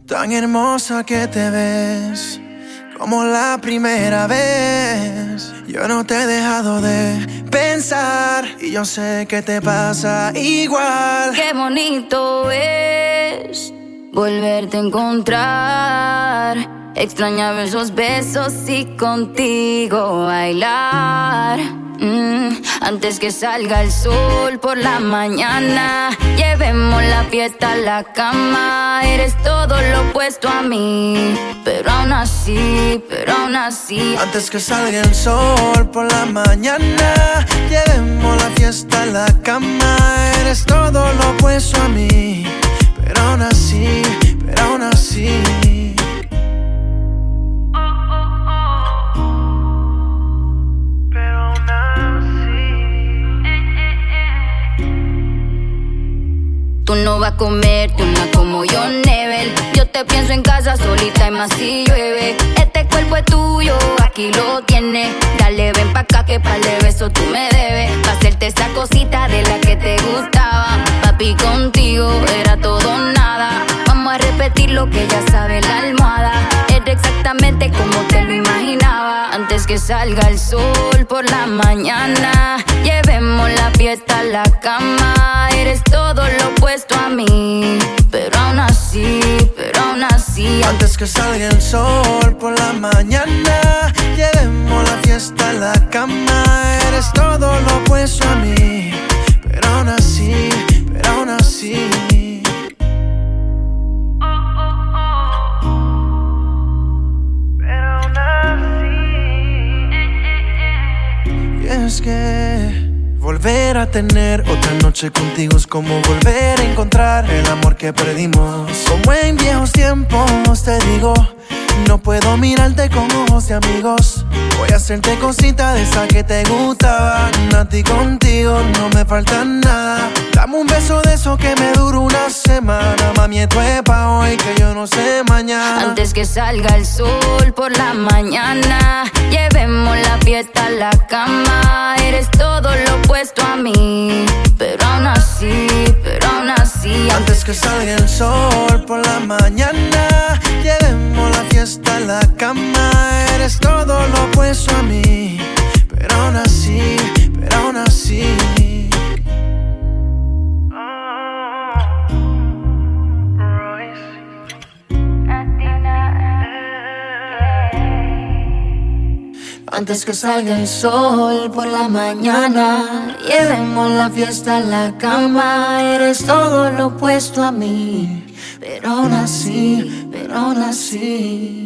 Tan hermosa que te ves, como la primera vez. Yo no te he dejado de pensar y yo sé que te pasa igual. Qué bonito es volverte a encontrar. Extrañaba esos besos y contigo bailar. Antes que salga el sol por la mañana, llevemos la fiesta a la cama. Eres todo lo opuesto a mí, pero aún así. Antes que salga el sol por la mañana, llevemos la fiesta a la cama. Eres todo lo opuesto a mí, pero aún así. Tú no vas a comerte una como yo, Nebel. Yo te pienso en casa solita y más si llueve. Este cuerpo es tuyo, aquí lo tienes. Dale, ven pa' acá que par de besos tú me debes. Pa' hacerte esa cosita de la que te gustaba. Papi, contigo era todo o nada. Vamos a repetir lo que ya sabe la almohada. Era exactamente como te lo imaginaba. Antes que salga el sol por la mañana, llevemos la fiesta a la cama. Eres todo lo opuesto a mí, pero aún así. Antes que salga el sol por la mañana, llevemos la fiesta a la cama. Eres todo lo opuesto a mí, pero aún así. Y es que volver a tener otra noche contigo es como volver a encontrar el amor que perdimos. Como en viejos tiempos te digo, no puedo mirarte con ojos de amigos. Voy a hacerte cositas de esas que te gustaban. A ti contigo no me falta nada. Dame un beso de eso que me dura una semana. Mami, esto es pa' hoy que yo no sé mañana. Antes que salga el sol por la mañana, llevemos la fiesta a la cama. Eres todo lo opuesto a mí, pero aún así. Antes que salga el sol por la mañana, llevemos la fiesta a la cama. Eres todo lo opuesto a mí, pero aún así. Antes que salga el sol por la mañana, llevemos la fiesta a la cama. Eres todo lo opuesto a mí, pero aún así.